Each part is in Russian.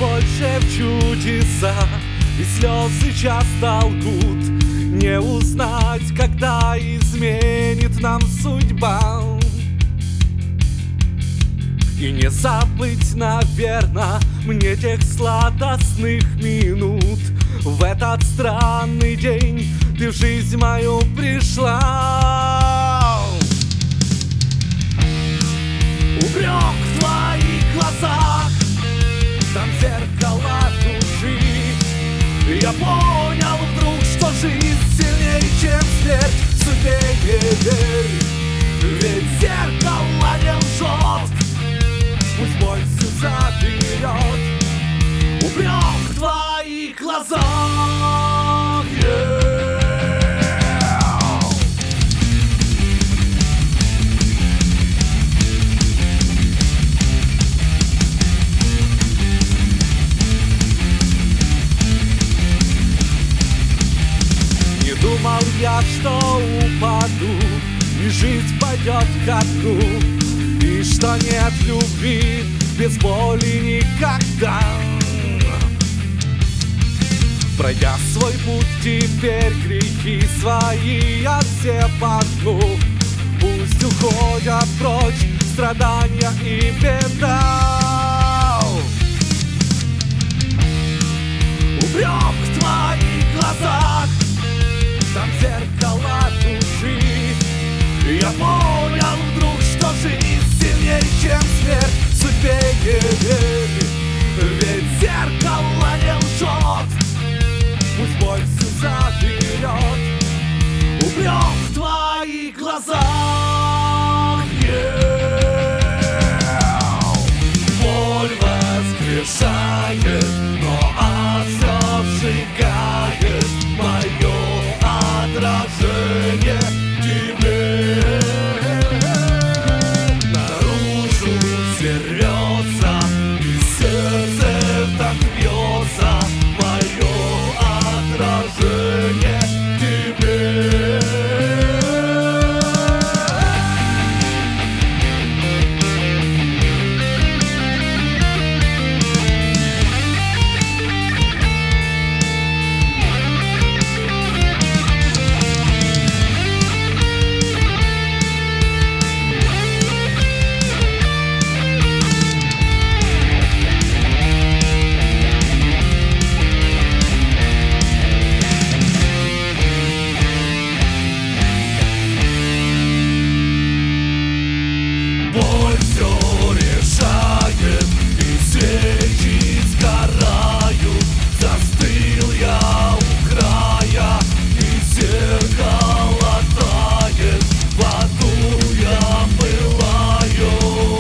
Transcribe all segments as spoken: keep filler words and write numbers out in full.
больше в чудеса, и слезы часто лгут. Не узнать, когда изменит нам судьба, и не забыть, наверно, мне тех сладостных минут. В этот странный день ты в жизнь мою пришла. Упрек в твоих глазах, там зеркало души. Я понял вдруг, что жизнь сильнее, чем смерть. В судьбе не верь, ведь зеркало не лжет. Пусть боль всю заберет. Упрек в твоих глазах, yeah. Не думал я, что упаду, и жизнь пойдет ко дну, и что нет любви без боли никогда. Пройдя свой путь, теперь грехи свои я все погну. Пусть уходят прочь страдания и беда. Упрек в твоих глазах, там зеркало души. Я понял вдруг, что жизнь сильнее, чем смерть. В судьбе не верь, ведь зеркало не лжет. Пусть боль всю заберет. Упрек в твоих глазах, yeah. Боль воскрешает, но ад все сжигает. Мое отражение тебе наружу свернется, и сердце так бьется. Мое отражение тебе. Боль все решает, и свечи сгорают. Застыл я у края, и зеркало тает. В аду я пылаю.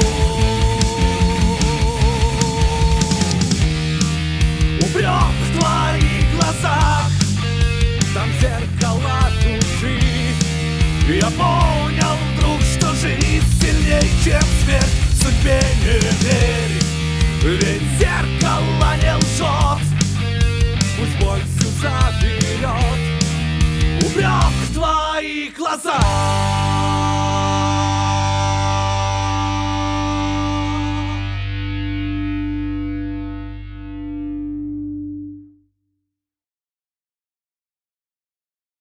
Упрек в твоих глазах, там зеркало души. Я понял вдруг, что жизнь сильнее, чем смерть. В судьбе не верь, ведь зеркало не лжет. Пусть боль всю заберет. Упрек в твоих глазах.